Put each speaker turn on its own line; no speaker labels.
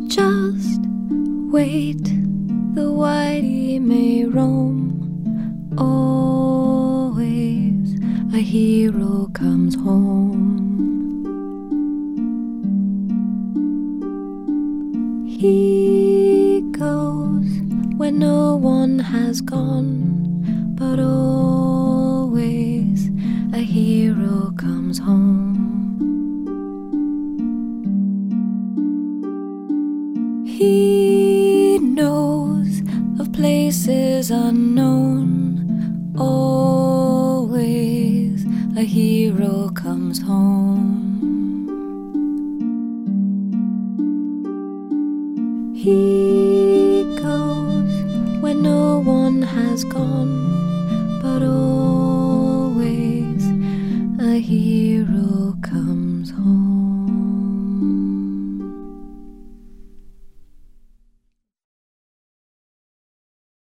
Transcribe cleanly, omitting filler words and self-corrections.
Just wait, the whitey may roam. Always a hero comes home. He goes where no one has gone, but always a hero comes home. He knows of places unknown. Always a hero comes home. He goes where no one has gone, but always a hero comes